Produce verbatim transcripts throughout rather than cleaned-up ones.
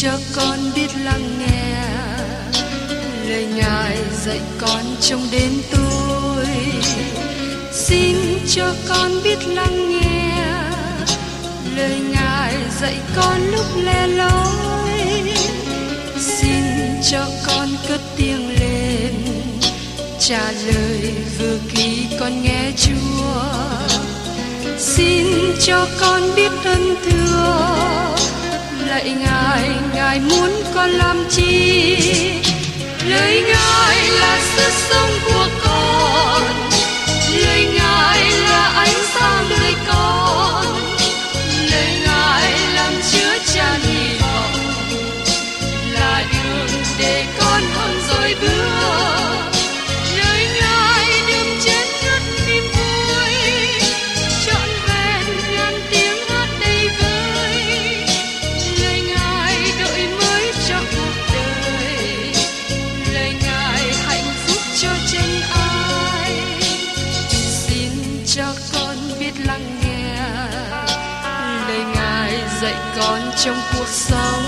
cho con biết lắng nghe lời Ngài dạy con trong đêm tối. Xin cho con biết lắng nghe lời Ngài dạy con lúc lẻ loi. Xin cho con cất tiếng lên trả lời vừa khi con nghe Chúa. Xin cho con biết ơn thưa lạy Ngài, Ngài muốn con làm chi? Lời Ngài là sức sống của con, lời Ngài là ánh sáng đời con, lời Ngài làm chứa chan hy vọng, là đường để con hơn rồi bước. Lời Ngài đừng chết ngất niềm vui, trọn vẹn ngàn tiếng hát đầy vơi. Lời Ngài đổi mới cho cuộc đời, lời Ngài hạnh phúc cho chân ai. Xin cho con biết lắng nghe lời Ngài dạy con trong cuộc sống.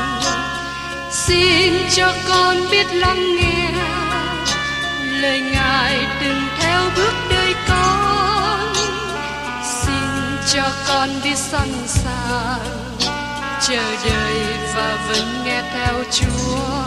Xin cho con biết lắng nghe lời Ngài đừng theo bước đời con. Xin cho con biết sẵn sàng chờ đợi và vẫn nghe theo Chúa.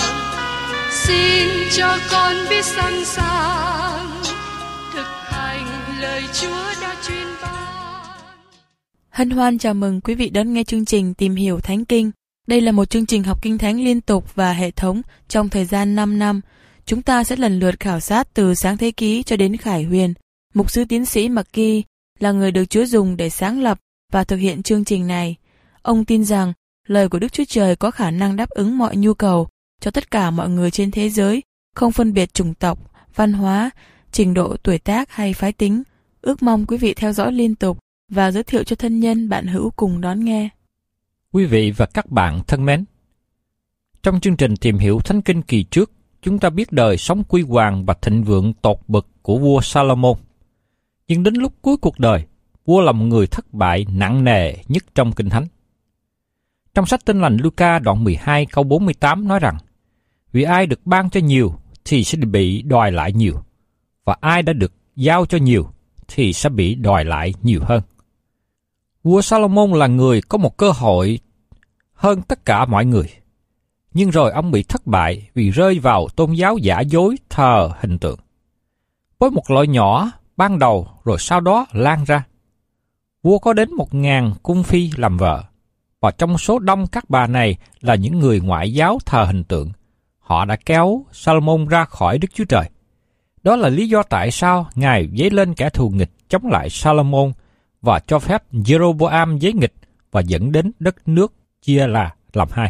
Xin cho con biết sẵn sàng thực hành lời Chúa đã truyền ban. Hân hoan chào mừng quý vị đón nghe chương trình Tìm hiểu Thánh Kinh. Đây là một chương trình học Kinh Thánh liên tục và hệ thống trong thời gian năm năm. Chúng ta sẽ lần lượt khảo sát từ Sáng Thế Ký cho đến Khải Huyền. Mục sư tiến sĩ McGee là người được Chúa dùng để sáng lập và thực hiện chương trình này. Ông tin rằng lời của Đức Chúa Trời có khả năng đáp ứng mọi nhu cầu cho tất cả mọi người trên thế giới, không phân biệt chủng tộc, văn hóa, trình độ tuổi tác hay phái tính. Ước mong quý vị theo dõi liên tục và giới thiệu cho thân nhân bạn hữu cùng đón nghe. Quý vị và các bạn thân mến, trong chương trình Tìm hiểu Thánh Kinh kỳ trước, chúng ta biết đời sống quy hoàng và thịnh vượng tột bậc của vua Salomon. Nhưng đến lúc cuối cuộc đời, vua là một người thất bại nặng nề nhất trong Kinh Thánh. Trong sách Tin lành Luca đoạn mười hai câu bốn mươi tám nói rằng, vì ai được ban cho nhiều thì sẽ bị đòi lại nhiều, và ai đã được giao cho nhiều thì sẽ bị đòi lại nhiều hơn. Vua Salomon là người có một cơ hội hơn tất cả mọi người. Nhưng rồi ông bị thất bại vì rơi vào tôn giáo giả dối thờ hình tượng. Với một loại nhỏ ban đầu rồi sau đó lan ra. Vua có đến một ngàn cung phi làm vợ. Và trong số đông các bà này là những người ngoại giáo thờ hình tượng. Họ đã kéo Salomon ra khỏi Đức Chúa Trời. Đó là lý do tại sao Ngài dấy lên kẻ thù nghịch chống lại Salomon và cho phép Jeroboam giấy nghịch và dẫn đến đất nước chia là làm hai.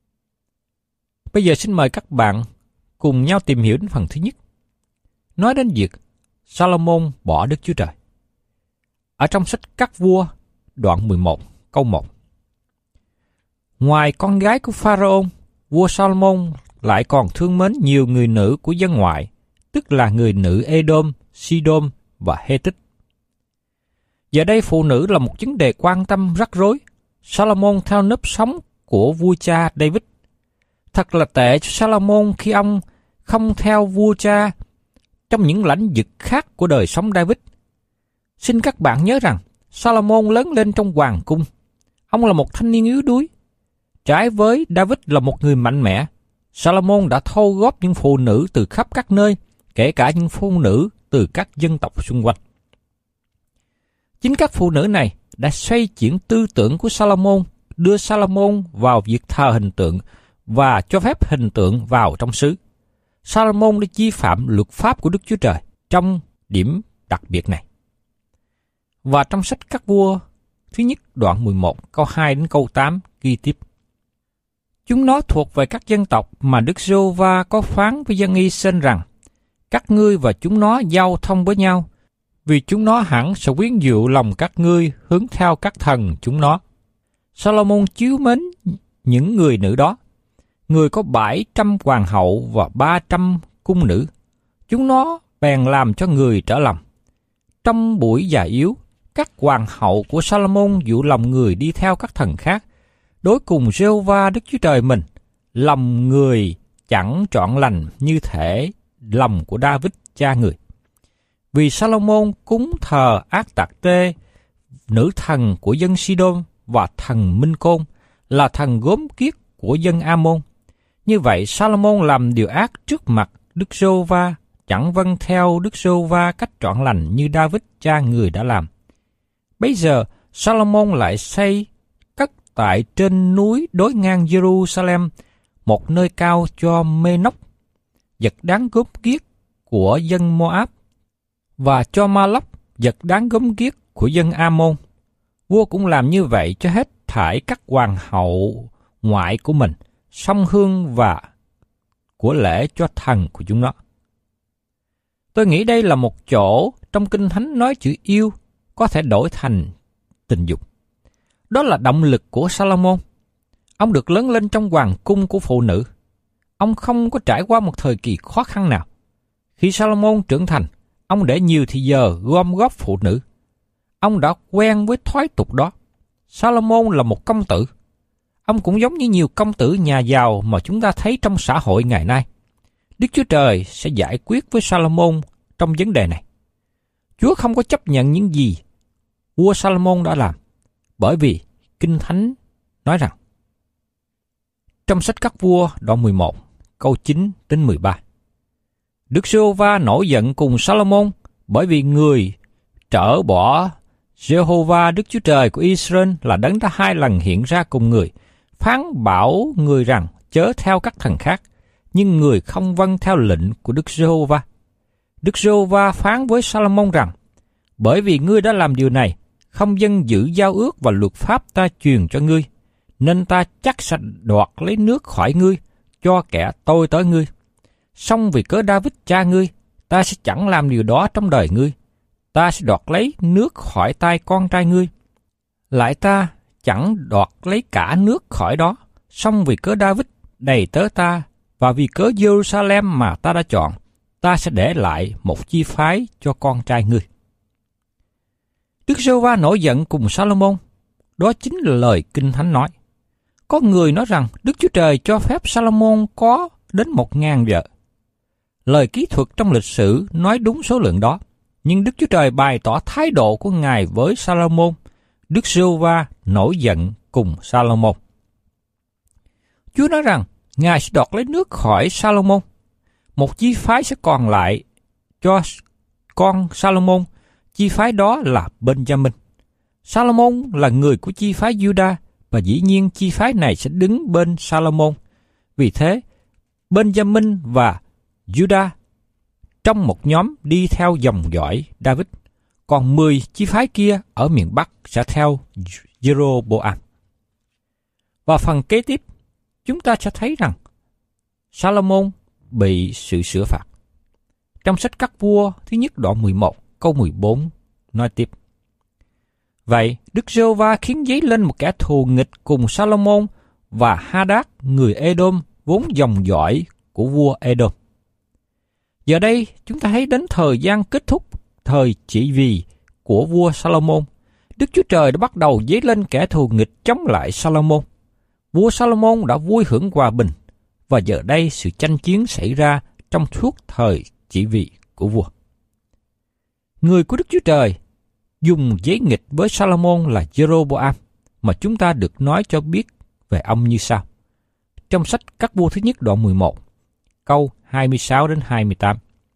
Bây giờ xin mời các bạn cùng nhau tìm hiểu đến phần thứ nhất. Nói đến việc Salomon bỏ Đức Chúa Trời. Ở trong sách Các Vua, đoạn mười một, câu một. Ngoài con gái của Pharaoh, vua Salomon lại còn thương mến nhiều người nữ của dân ngoại, tức là người nữ Edom, Sidom và Hethit. Giờ đây phụ nữ là một vấn đề quan tâm rắc rối. Salomon theo nếp sống của vua cha David. Thật là tệ cho Salomon khi ông không theo vua cha trong những lĩnh vực khác của đời sống David. Xin các bạn nhớ rằng Salomon lớn lên trong hoàng cung. Ông là một thanh niên yếu đuối. Trái với David là một người mạnh mẽ, Salomon đã thu góp những phụ nữ từ khắp các nơi, kể cả những phụ nữ từ các dân tộc xung quanh. Chính các phụ nữ này đã xoay chuyển tư tưởng của Salomon, đưa Salomon vào việc thờ hình tượng và cho phép hình tượng vào trong xứ. Salomon đã vi phạm luật pháp của Đức Chúa Trời trong điểm đặc biệt này. Và trong sách Các Vua thứ nhất đoạn mười một câu hai đến câu tám ghi tiếp. Chúng nó thuộc về các dân tộc mà Đức Giê-hô-va có phán với dân Y-sên rằng, các ngươi và chúng nó giao thông với nhau, vì chúng nó hẳn sẽ quyến dụ lòng các ngươi hướng theo các thần chúng nó. Salomon chiếu mến những người nữ đó. Người có bảy trăm hoàng hậu và ba trăm cung nữ. Chúng nó bèn làm cho người trở lòng. Trong buổi già yếu, các hoàng hậu của Salomon dụ lòng người đi theo các thần khác, đối cùng Giê-hô-va Đức Chúa Trời mình, lòng người chẳng trọn lành như thể lòng của Đa-vít cha người. Vì Sa-lô-môn cúng thờ Ác-tạc-tê, nữ thần của dân Si-đôn, và thần Minh Côn, là thần gốm kiết của dân A-môn. Như vậy, Sa-lô-môn làm điều ác trước mặt Đức Giê-hô-va, chẳng vâng theo Đức Giê-hô-va cách trọn lành như Đa-vít cha người đã làm. Bây giờ, Sa-lô-môn lại xây cất tại trên núi đối ngang Giê-ru-sa-lem một nơi cao cho Mê-nóc, vật đáng gốm kiết của dân Mô-áp, và cho Ma-lóc, vật đáng gốm kiết của dân A-môn. Vua cũng làm như vậy cho hết thảy các hoàng hậu ngoại của mình, song hương và của lễ cho thần của chúng nó. Tôi nghĩ đây là một chỗ trong Kinh Thánh nói chữ yêu có thể đổi thành tình dục. Đó là động lực của Sa-lô-môn. Ông được lớn lên trong hoàng cung của phụ nữ. Ông không có trải qua một thời kỳ khó khăn nào. Khi Sa-lô-môn trưởng thành, ông để nhiều thời giờ gom góp phụ nữ. Ông đã quen với thói tục đó. Sa-lô-môn là một công tử. Ông cũng giống như nhiều công tử nhà giàu mà chúng ta thấy trong xã hội ngày nay. Đức Chúa Trời sẽ giải quyết với Sa-lô-môn trong vấn đề này. Chúa không có chấp nhận những gì vua Sa-lô-môn đã làm, bởi vì Kinh Thánh nói rằng trong sách Các Vua đoạn mười một, câu chín đến mười ba. Đức Giê-hô-va nổi giận cùng Sa-lô-môn bởi vì người trở bỏ Giê-hô-va Đức Chúa Trời của Israel là đấng đã hai lần hiện ra cùng người, phán bảo người rằng chớ theo các thần khác, nhưng người không vâng theo lệnh của Đức Giê-hô-va. Đức Giê-hô-va phán với Sa-lô-môn rằng, bởi vì ngươi đã làm điều này, không dâng giữ giao ước và luật pháp ta truyền cho ngươi, nên ta chắc sẽ đoạt lấy nước khỏi ngươi, cho kẻ tôi tới ngươi. Song vì cớ Đa-vít cha ngươi, ta sẽ chẳng làm điều đó trong đời ngươi. Ta sẽ đoạt lấy nước khỏi tay con trai ngươi. Lại ta chẳng đoạt lấy cả nước khỏi đó. Song vì cớ Đa-vít đầy tớ ta, và vì cớ Giê-ru-sa-lem mà ta đã chọn, ta sẽ để lại một chi phái cho con trai ngươi. Đức Giê-hô-va nổi giận cùng Sa-lô-môn. Đó chính là lời Kinh Thánh nói. Có người nói rằng Đức Chúa Trời cho phép Sa-lô-môn có đến một ngàn vợ. Lời kỹ thuật trong lịch sử nói đúng số lượng đó, nhưng Đức Chúa Trời bày tỏ thái độ của Ngài với Sa-lô-môn. Đức Giê-hô-va nổi giận cùng Sa-lô-môn. Chúa nói rằng Ngài sẽ đoạt lấy nước khỏi Sa-lô-môn. Một chi phái sẽ còn lại cho con Sa-lô-môn. Chi phái đó là Ben-gia-minh. Sa-lô-môn là người của chi phái Giu-đa, và dĩ nhiên chi phái này sẽ đứng bên Sa-lô-môn. Vì thế, Ben-gia-minh và Giu-đa trong một nhóm đi theo dòng dõi Đa-vít, còn mười chi phái kia ở miền Bắc sẽ theo Giê-rô-bô-am. Và phần kế tiếp, chúng ta sẽ thấy rằng Sa-lô-môn bị sự sửa phạt. Trong sách Các Vua thứ nhất đoạn mười một, câu mười bốn nói tiếp. Vậy, Đức Giê-hô-va khiến dấy lên một kẻ thù nghịch cùng Sa-lô-môn và Ha-đát người Ê-đôm vốn dòng dõi của vua Ê-đôm. Giờ đây, chúng ta thấy đến thời gian kết thúc thời trị vì của vua Sa-lô-môn. Đức Chúa Trời đã bắt đầu dấy lên kẻ thù nghịch chống lại Sa-lô-môn. Vua Sa-lô-môn đã vui hưởng hòa bình, và giờ đây sự tranh chiến xảy ra trong suốt thời trị vì của vua. Người của Đức Chúa Trời dùng giấy nghịch với Sa-lô-môn là Giê-rô-bô-am, mà chúng ta được nói cho biết về ông như sau. Trong sách Các Vua thứ nhất đoạn mười một, câu hai mươi sáu đến hai mươi tám.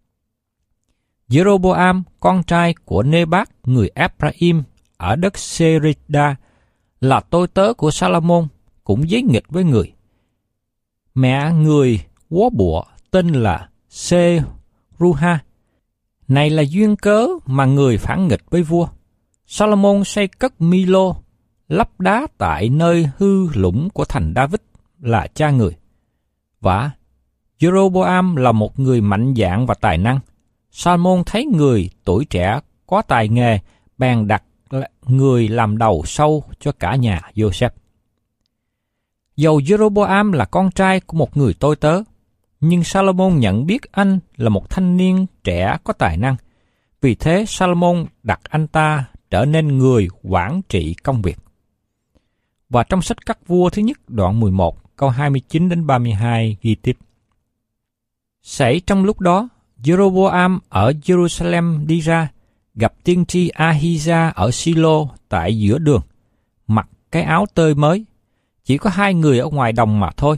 Giê-rô-bô-am, con trai của Nê-bát người Áp-ra-im ở đất Sê-ri-đa, là tôi tớ của Sa-lô-môn, cũng giấy nghịch với người. Mẹ người quó bụa tên là Sê-ru-ha. Này là duyên cớ mà người phản nghịch với vua. Sa-lô-môn xây cất Mi-lô, lắp đá tại nơi hư lũng của thành Đa-vít là cha người. Và Giê-rô-bô-am là một người mạnh dạn và tài năng. Sa-lô-môn thấy người tuổi trẻ có tài nghề, bèn đặt người làm đầu sâu cho cả nhà Giô-sép. Dầu Giê-rô-bô-am là con trai của một người tôi tớ, nhưng Sa-lô-môn nhận biết anh là một thanh niên trẻ có tài năng. Vì thế Sa-lô-môn đặt anh ta trở nên người quản trị công việc. Và trong sách Các Vua thứ nhất đoạn mười một câu hai mươi chín đến ba mươi hai ghi tiếp: Xảy trong lúc đó, Jeroboam ở Jerusalem đi ra, gặp tiên tri Ahijah ở Silo tại giữa đường, mặc cái áo tơi mới, chỉ có hai người ở ngoài đồng mà thôi.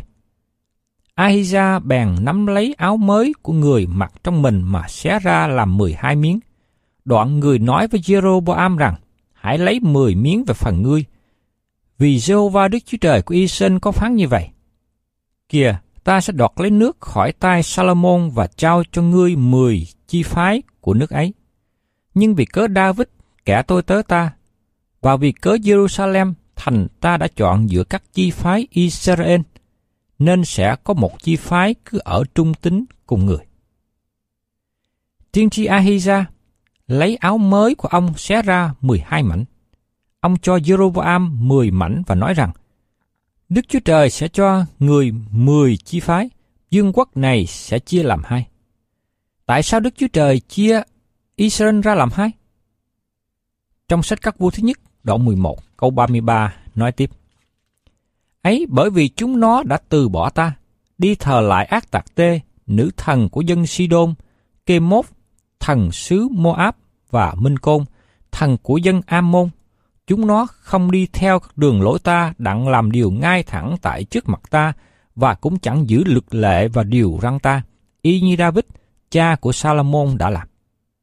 Ahijah bèn nắm lấy áo mới của người mặc trong mình mà xé ra làm mười hai miếng. Đoạn người nói với Jeroboam rằng: Hãy lấy mười miếng về phần ngươi, vì Giê-hô-va Đức Chúa Trời của Y-sên có phán như vậy: Kìa, ta sẽ đoạt lấy nước khỏi tay Salomon và trao cho ngươi mười chi phái của nước ấy. Nhưng vì cớ David, kẻ tôi tớ ta, và vì cớ Jerusalem, thành ta đã chọn giữa các chi phái Israel, nên sẽ có một chi phái cứ ở trung tín cùng người. Tiên tri Ahijah lấy áo mới của ông xé ra mười hai mảnh. Ông cho Jeroboam mười mảnh và nói rằng: Đức Chúa Trời sẽ cho người mười chi phái, vương quốc này sẽ chia làm hai. Tại sao Đức Chúa Trời chia Israel ra làm hai? Trong sách Các Vua thứ nhất, đoạn mười một, câu ba mươi ba nói tiếp: Ấy bởi vì chúng nó đã từ bỏ ta, đi thờ lại Ác Tạc Tê, nữ thần của dân Sidon, Kê-mốt, thần xứ Moab, và Minh Côn, thần của dân Am-môn. Chúng nó không đi theo các đường lối ta, đặng làm điều ngay thẳng tại trước mặt ta, và cũng chẳng giữ luật lệ và điều răn ta, y như David, cha của Salomon đã làm.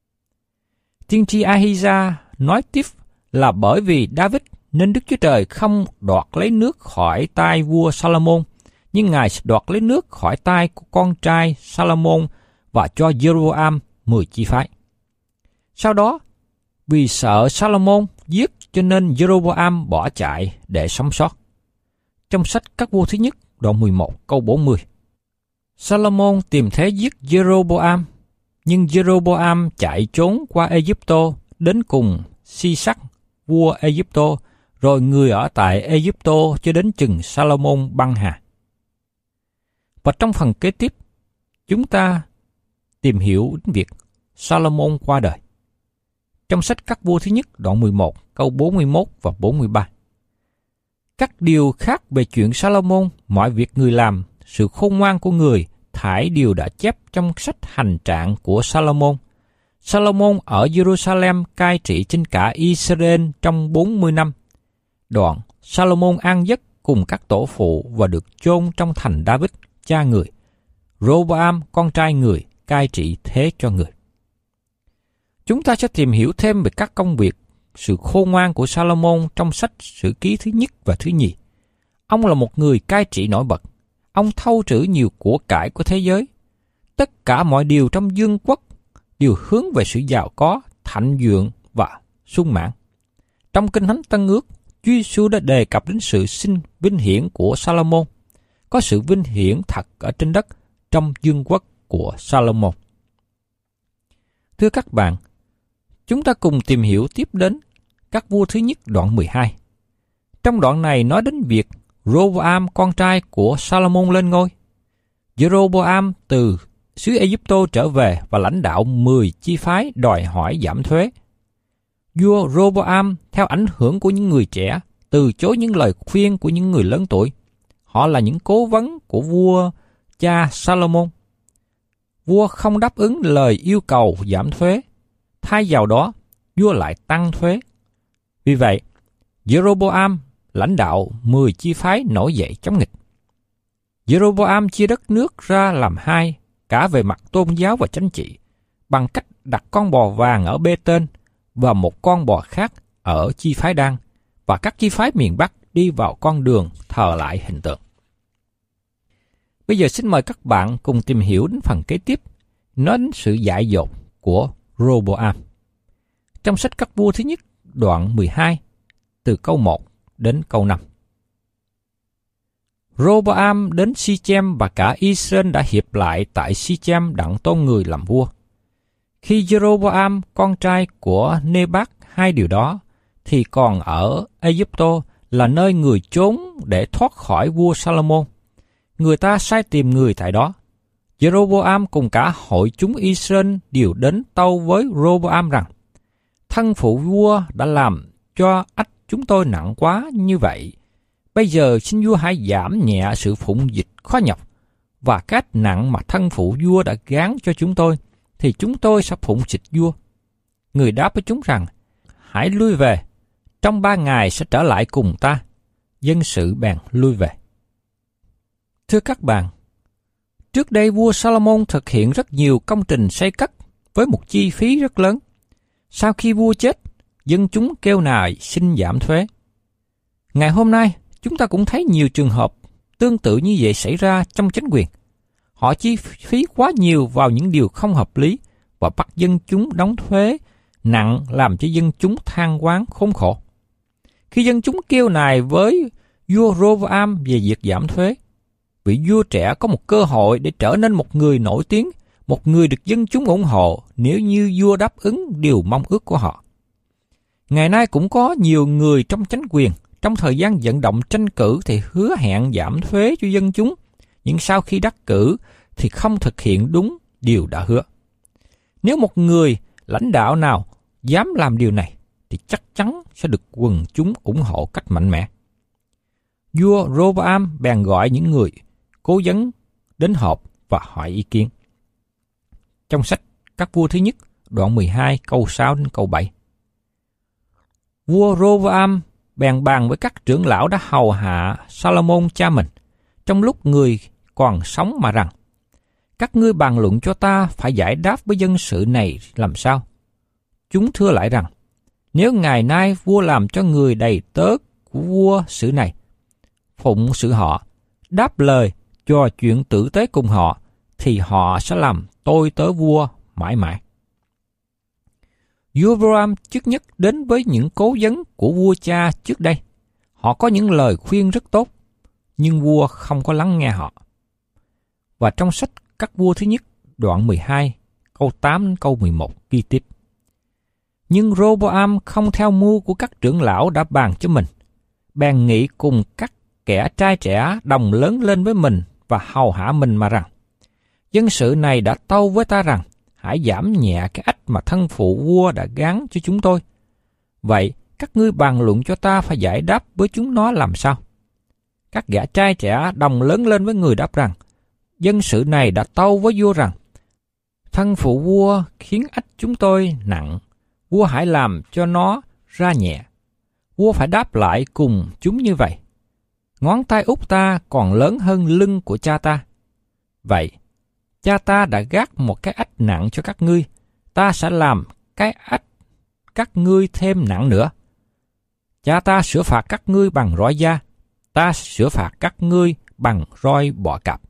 Tiên tri Ahijah nói tiếp là bởi vì David nên Đức Chúa Trời không đoạt lấy nước khỏi tay vua Salomon, nhưng Ngài sẽ đoạt lấy nước khỏi tay của con trai Salomon và cho Jeroboam mười chi phái. Sau đó, vì sợ Salomon giết cho nên Jeroboam bỏ chạy để sống sót. Trong sách Các Vua thứ nhất, đoạn mười một, câu bốn mươi. Salomon tìm thế giết Jeroboam, nhưng Jeroboam chạy trốn qua Ai-cập đến cùng Si-sắc, vua Ai-cập, rồi người ở tại Ai-cập cho đến chừng Salomon băng hà. Và trong phần kế tiếp, chúng ta tìm hiểu đến việc Salomon qua đời. Trong sách Các Vua thứ nhất, đoạn mười một, câu bốn mươi mốt và bốn mươi ba. Các điều khác về chuyện Salomon, mọi việc người làm, sự khôn ngoan của người, thải đều đã chép trong sách hành trạng của Salomon. Salomon ở Jerusalem cai trị trên cả Israel trong bốn mươi năm. Đoạn, Salomon an giấc cùng các tổ phụ và được chôn trong thành David, cha người. Roboam, con trai người, cai trị thế cho người. Chúng ta sẽ tìm hiểu thêm về các công việc, sự khôn ngoan của Salomon trong sách Sử Ký thứ nhất và thứ nhì. Ông là một người cai trị nổi bật. Ông thâu trữ nhiều của cải của thế giới. Tất cả mọi điều trong vương quốc đều hướng về sự giàu có, thịnh vượng và sung mãn. Trong Kinh Thánh Tân Ước, Chúa Giêsu đã đề cập đến sự sinh vinh hiển của Salomon. Có sự vinh hiển thật ở trên đất trong vương quốc của Salomon. Thưa các bạn, chúng ta cùng tìm hiểu tiếp đến Các Vua thứ nhất đoạn mười hai. Trong đoạn này nói đến việc Roboam con trai của Salomon lên ngôi. Jeroboam từ xứ Ai-cập trở về và lãnh đạo mười chi phái đòi hỏi giảm thuế. Vua Roboam theo ảnh hưởng của những người trẻ từ chối những lời khuyên của những người lớn tuổi. Họ là những cố vấn của vua cha Salomon. Vua không đáp ứng lời yêu cầu giảm thuế. Thay vào đó, vua lại tăng thuế. Vì vậy, Jeroboam lãnh đạo mười chi phái nổi dậy chống nghịch. Jeroboam chia đất nước ra làm hai, cả về mặt tôn giáo và chính trị, bằng cách đặt con bò vàng ở Bê-tên và một con bò khác ở chi phái Dan, và các chi phái miền Bắc đi vào con đường thờ lại hình tượng. Bây giờ xin mời các bạn cùng tìm hiểu đến phần kế tiếp, nói đến sự dại dột của Roboam. Trong sách Các Vua thứ nhất, đoạn mười hai, từ câu một đến câu năm. Roboam đến Si-chem và cả Israel đã hiệp lại tại Si-chem đặng tôn người làm vua. Khi Jeroboam, con trai của Nebat, hai điều đó, thì còn ở Ai-cập là nơi người trốn để thoát khỏi vua Salomon. Người ta sai tìm người tại đó. Jeroboam cùng cả hội chúng Israel đều đến tâu với Roboam rằng: thân phụ vua đã làm cho ách chúng tôi nặng quá như vậy, Bây giờ xin vua hãy giảm nhẹ sự phụng dịch khó nhọc và cái nặng mà thân phụ vua đã gán cho chúng tôi, thì chúng tôi sẽ phụng dịch vua. Người đáp với chúng rằng, hãy lui về, trong ba ngày sẽ trở lại cùng ta. Dân sự bèn lui về. Thưa các bạn, trước đây vua Salomon thực hiện rất nhiều công trình xây cất với một chi phí rất lớn. Sau khi vua chết, dân chúng kêu nài xin giảm thuế. Ngày hôm nay, chúng ta cũng thấy nhiều trường hợp tương tự như vậy xảy ra trong chính quyền. Họ chi phí quá nhiều vào những điều không hợp lý và bắt dân chúng đóng thuế nặng, làm cho dân chúng than oán khốn khổ. Khi dân chúng kêu nài với vua Roboam về việc giảm thuế, vị vua trẻ có một cơ hội để trở nên một người nổi tiếng, một người được dân chúng ủng hộ nếu như vua đáp ứng điều mong ước của họ. Ngày nay cũng có nhiều người trong chính quyền, trong thời gian vận động tranh cử thì hứa hẹn giảm thuế cho dân chúng, nhưng sau khi đắc cử thì không thực hiện đúng điều đã hứa. Nếu một người lãnh đạo nào dám làm điều này, thì chắc chắn sẽ được quần chúng ủng hộ cách mạnh mẽ. Vua Roboam bèn gọi những người cố vấn đến họp và hỏi ý kiến. Trong sách Các vua thứ nhất, đoạn mười hai, câu sáu đến câu bảy. Vua Roboam bèn bàn với các trưởng lão đã hầu hạ Salomon cha mình, trong lúc người còn sống mà rằng, các ngươi bàn luận cho ta phải giải đáp với dân sự này làm sao? Chúng thưa lại rằng, nếu ngày nay vua làm cho người đầy tớ của vua sự này, phụng sự họ, đáp lời, trò chuyện tử tế cùng họ, thì họ sẽ làm tôi tớ vua mãi mãi. Vua Roboam trước nhất đến với những cố vấn của vua cha trước đây. Họ có những lời khuyên rất tốt, nhưng vua không có lắng nghe họ. Và trong sách Các vua thứ nhất, đoạn mười hai, câu tám đến câu mười một ghi tiếp. Nhưng Roboam không theo mưu của các trưởng lão đã bàn cho mình, bèn nghị cùng các kẻ trai trẻ đồng lớn lên với mình và hầu hạ mình mà rằng, dân sự này đã tâu với ta rằng, hãy giảm nhẹ cái ách mà thân phụ vua đã gán cho chúng tôi. Vậy, các ngươi bàn luận cho ta phải giải đáp với chúng nó làm sao? Các gã trai trẻ đồng lớn lên với người đáp rằng, dân sự này đã tâu với vua rằng, thân phụ vua khiến ách chúng tôi nặng, vua hãy làm cho nó ra nhẹ. Vua phải đáp lại cùng chúng như vậy. Ngón tay út ta còn lớn hơn lưng của cha ta. Vậy, cha ta đã gác một cái ách nặng cho các ngươi, ta sẽ làm cái ách các ngươi thêm nặng nữa. Cha ta sửa phạt các ngươi bằng roi da, ta sẽ sửa phạt các ngươi bằng roi bọ cạp.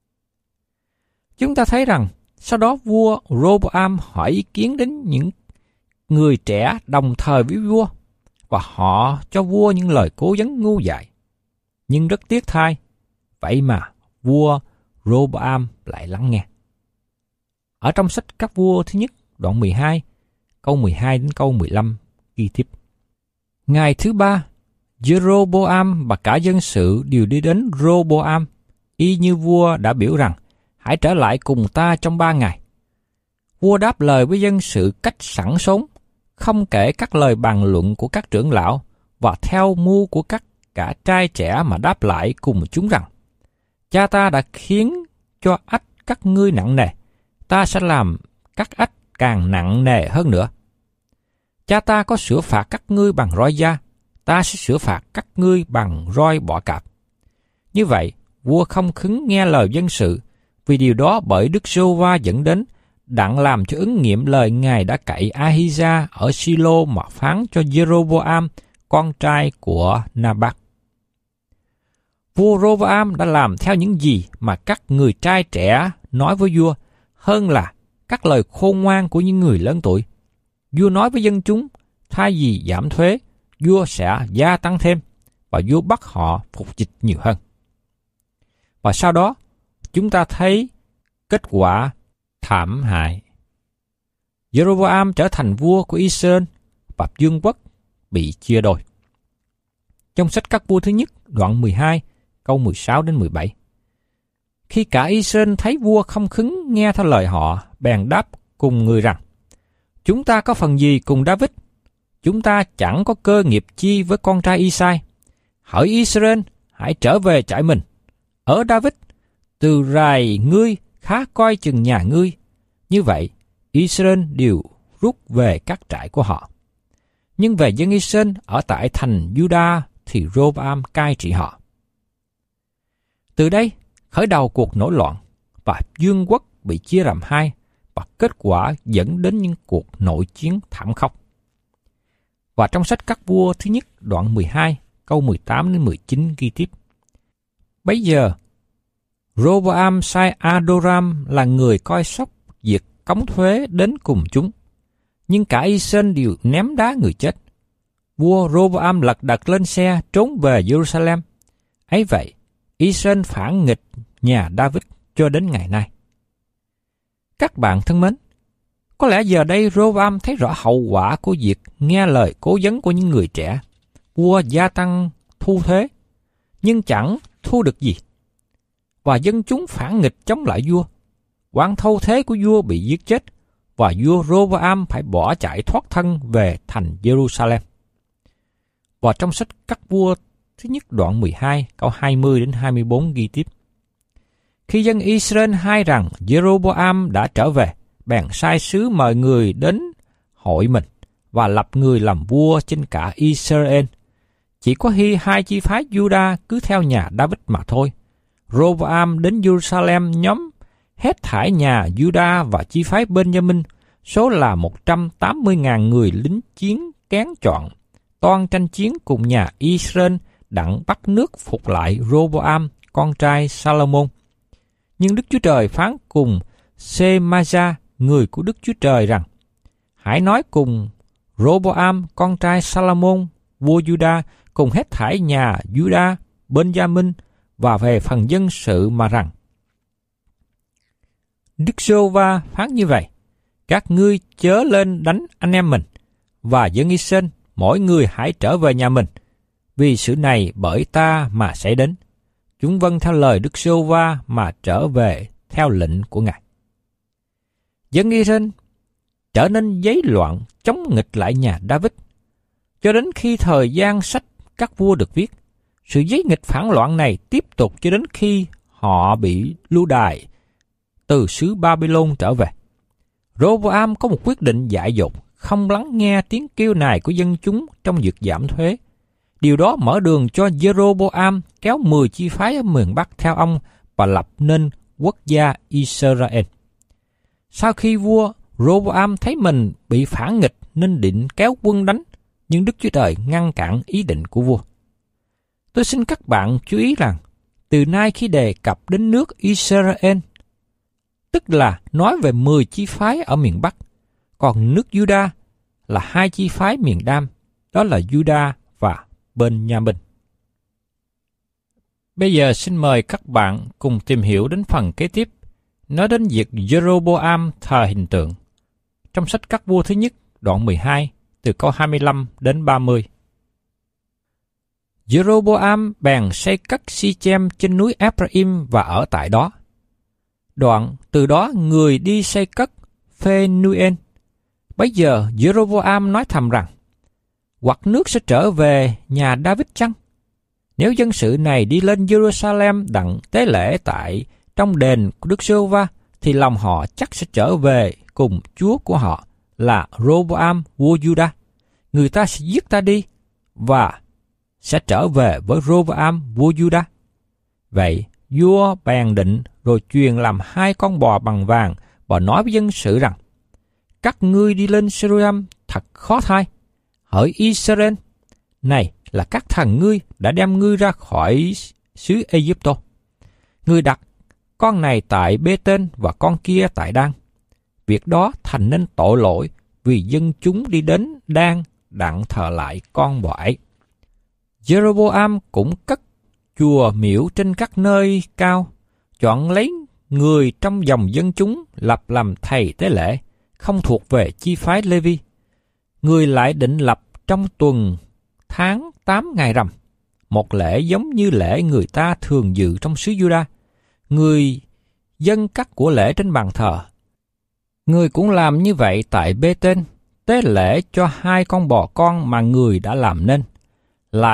Chúng ta thấy rằng, sau đó vua Roboam hỏi ý kiến đến những người trẻ đồng thời với vua, và họ cho vua những lời cố vấn ngu dại. Nhưng rất tiếc thay, vậy mà vua Roboam lại lắng nghe. Ở trong sách Các vua thứ nhất, đoạn mười hai, câu mười hai đến câu mười lăm ghi tiếp. Ngày thứ ba, Jeroboam và cả dân sự đều đi đến Roboam, y như vua đã biểu rằng, hãy trở lại cùng ta trong ba ngày. Vua đáp lời với dân sự cách sẵn sốn, không kể các lời bàn luận của các trưởng lão, và theo mưu của các cả trai trẻ mà đáp lại cùng chúng rằng, cha ta đã khiến cho ách các ngươi nặng nề, ta sẽ làm các ách càng nặng nề hơn nữa. Cha ta có sửa phạt các ngươi bằng roi da, ta sẽ sửa phạt các ngươi bằng roi bọ cạp. Như vậy, vua không khứng nghe lời dân sự, vì điều đó bởi Đức Giê-hô-va dẫn đến, đặng làm cho ứng nghiệm lời Ngài đã cậy A-hi-ra ở Si-lô mà phán cho Jeroboam, con trai của Na-bát. Vua Roboam đã làm theo những gì mà các người trai trẻ nói với vua, hơn là các lời khôn ngoan của những người lớn tuổi. Vua nói với dân chúng, thay vì giảm thuế, vua sẽ gia tăng thêm, và vua bắt họ phục dịch nhiều hơn. Và sau đó, chúng ta thấy kết quả thảm hại. Jeroboam trở thành vua của Israel và vương quốc bị chia đôi. Trong sách Các vua thứ nhất, đoạn mười hai, câu mười sáu đến mười bảy. Khi cả Israel thấy vua không khứng nghe theo lời họ, bèn đáp cùng người rằng, chúng ta có phần gì cùng David? Chúng ta chẳng có cơ nghiệp chi với con trai Isai. Hỡi Israel, hãy trở về trại mình. Ở David, từ rài ngươi khá coi chừng nhà ngươi. Như vậy, Israel đều rút về các trại của họ. Nhưng về dân Israel ở tại thành Juda thì Rô-bô-am cai trị họ. Từ đây, khởi đầu cuộc nổi loạn và vương quốc bị chia làm hai, và kết quả dẫn đến những cuộc nội chiến thảm khốc. Và trong sách Các Vua thứ nhất đoạn mười hai, câu mười tám đến mười chín ghi tiếp. Bấy giờ, Rô-bô-am sai Adoram là người coi sóc việc cống thuế đến cùng chúng, nhưng cả Israel đều ném đá người chết. Vua Rô-bô-am lật đật lên xe trốn về Jerusalem. Ấy vậy, Israel phản nghịch nhà David cho đến ngày nay. Các bạn thân mến, có lẽ giờ đây Rô-bô-am thấy rõ hậu quả của việc nghe lời cố vấn của những người trẻ. Vua gia tăng thu thuế, nhưng chẳng thu được gì. Và dân chúng phản nghịch chống lại vua. Quan thâu thế của vua bị giết chết, và vua Rô-bô-am phải bỏ chạy thoát thân về thành Jerusalem. Và trong sách Các Vua thứ nhất đoạn mười hai, câu hai mươi đến hai mươi bốn ghi tiếp. Khi dân Israel hay rằng Jeroboam đã trở về, bèn sai sứ mời người đến hội mình và lập người làm vua trên cả Israel. Chỉ có khi hai chi phái Juda cứ theo nhà David mà thôi. Rô-bô-am đến Jerusalem nhóm hết thảy nhà Juda và chi phái Benjamin, số là một trăm tám mươi nghìn người lính chiến kén chọn, toan tranh chiến cùng nhà Israel đặng bắt nước phục lại Rô-bô-am, con trai Salomon. Nhưng Đức Chúa Trời phán cùng Sê-ma-gia, người của Đức Chúa Trời rằng: hãy nói cùng Rô-bô-am, con trai Salomon, vua Juda, cùng hết thảy nhà Juda, Benjamin và về phần dân sự mà rằng: Đức Giê-hô-va phán như vậy: các ngươi chớ lên đánh anh em mình, và dân Israel mỗi người hãy trở về nhà mình, vì sự này bởi ta mà sẽ đến. Chúng vâng theo lời Đức Giê-hô-va mà trở về theo lệnh của Ngài. Dân Israel trở nên giấy loạn chống nghịch lại nhà David, cho đến khi thời gian sách Các Vua được viết. Sự giấy nghịch phản loạn này tiếp tục cho đến khi họ bị lưu đày từ xứ Babylon trở về. Rô-bô-am có một quyết định dại dột, không lắng nghe tiếng kêu nài của dân chúng trong việc giảm thuế. Điều đó mở đường cho Jeroboam kéo mười chi phái ở miền Bắc theo ông và lập nên quốc gia Israel. Sau khi vua Rô-bô-am thấy mình bị phản nghịch nên định kéo quân đánh, nhưng Đức Chúa Trời ngăn cản ý định của vua. Tôi xin các bạn chú ý rằng, từ nay khi đề cập đến nước Israel, tức là nói về mười chi phái ở miền Bắc, còn nước Juda là hai chi phái miền Nam, đó là Juda và Benjamin. Bây giờ xin mời các bạn cùng tìm hiểu đến phần kế tiếp, nói đến việc Jeroboam thờ hình tượng. Trong sách Các Vua thứ nhất, đoạn mười hai, từ câu hai mươi lăm đến ba mươi. Jeroboam bèn xây cất Si-chem trên núi Ephraim và ở tại đó. Đoạn từ đó người đi xây cất Phê-nu-en. Bấy giờ Jeroboam nói thầm rằng: hoặc nước sẽ trở về nhà David chăng? Nếu dân sự này đi lên Jerusalem đặng tế lễ tại trong đền của Đức Giê-hô-va, thì lòng họ chắc sẽ trở về cùng Chúa của họ là Rô-bô-am vua Juda. Người ta sẽ giết ta đi và sẽ trở về với Rô-bô-am vua Juda. Vậy vua bèn định rồi truyền làm hai con bò bằng vàng và nói với dân sự rằng: các ngươi đi lên Jerusalem thật khó thai. Hỡi Israel, này là các thần ngươi đã đem ngươi ra khỏi xứ Ai-cập. Ngươi đặt con này tại Bê-tên và con kia tại Đan. Việc đó thành nên tội lỗi, vì dân chúng đi đến Đan đặng thờ lại con bò ấy. Jeroboam cũng cất chùa miễu trên các nơi cao, chọn lấy người trong dòng dân chúng lập làm thầy tế lễ, không thuộc về chi phái Lê-vi. Người lại định lập trong tuần tháng tám ngày rằm, một lễ giống như lễ người ta thường dự trong xứ Juda. Người dân cắt của lễ trên bàn thờ. Người cũng làm như vậy tại Bê-tên, tế lễ cho hai con bò con mà người đã làm nên. Lại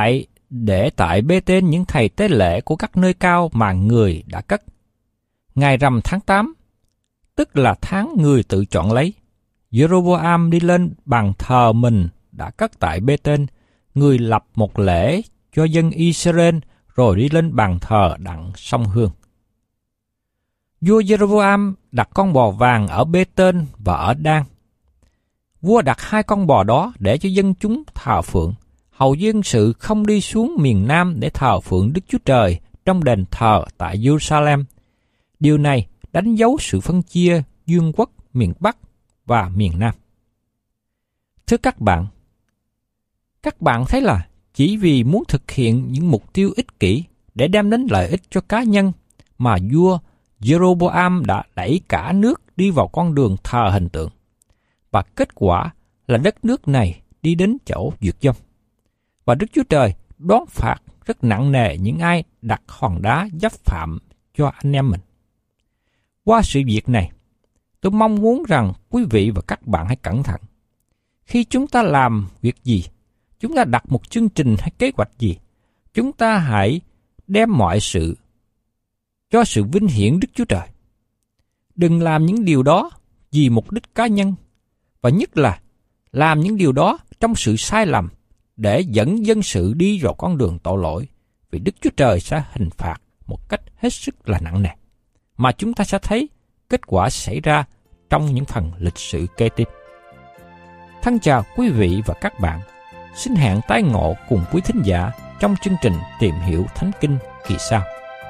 để tại Bê-tên những thầy tế lễ của các nơi cao mà người đã cất. Ngày rằm tháng tám, tức là tháng người tự chọn lấy, Giê-rô-bô-am đi lên bàn thờ mình đã cất tại Bê-tên, người lập một lễ cho dân Israel rồi đi lên bàn thờ đặng sông hương. Vua Giê-rô-bô-am đặt con bò vàng ở Bê-tên và ở Đan. Vua đặt hai con bò đó để cho dân chúng thờ phượng, hầu dân sự không đi xuống miền Nam để thờ phượng Đức Chúa Trời trong đền thờ tại Giê-ru-sa-lem. Điều này đánh dấu sự phân chia vương quốc miền Bắc và miền Nam. Thưa các bạn, các bạn thấy là chỉ vì muốn thực hiện những mục tiêu ích kỷ để đem đến lợi ích cho cá nhân mà vua Giê-rô-bô-am đã đẩy cả nước đi vào con đường thờ hình tượng. Và kết quả là đất nước này đi đến chỗ diệt vong. Và Đức Chúa Trời đón phạt rất nặng nề những ai đặt hòn đá giáp phạm cho anh em mình. Qua sự việc này, tôi mong muốn rằng quý vị và các bạn hãy cẩn thận. Khi chúng ta làm việc gì, chúng ta đặt một chương trình hay kế hoạch gì, chúng ta hãy đem mọi sự cho sự vinh hiển Đức Chúa Trời. Đừng làm những điều đó vì mục đích cá nhân, và nhất là làm những điều đó trong sự sai lầm để dẫn dân sự đi vào con đường tội lỗi, vì Đức Chúa Trời sẽ hình phạt một cách hết sức là nặng nề, mà chúng ta sẽ thấy kết quả xảy ra trong những phần lịch sử kế tiếp. Thân chào quý vị và các bạn. Xin hẹn tái ngộ cùng quý thính giả trong chương trình Tìm Hiểu Thánh Kinh kỳ sau.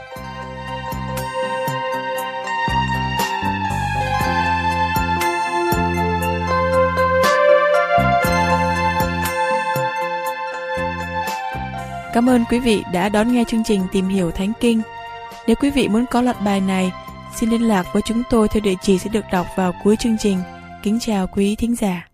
Cảm ơn quý vị đã đón nghe chương trình Tìm Hiểu Thánh Kinh. Nếu quý vị muốn có loạt bài này, xin liên lạc với chúng tôi theo địa chỉ sẽ được đọc vào cuối chương trình. Kính chào quý thính giả.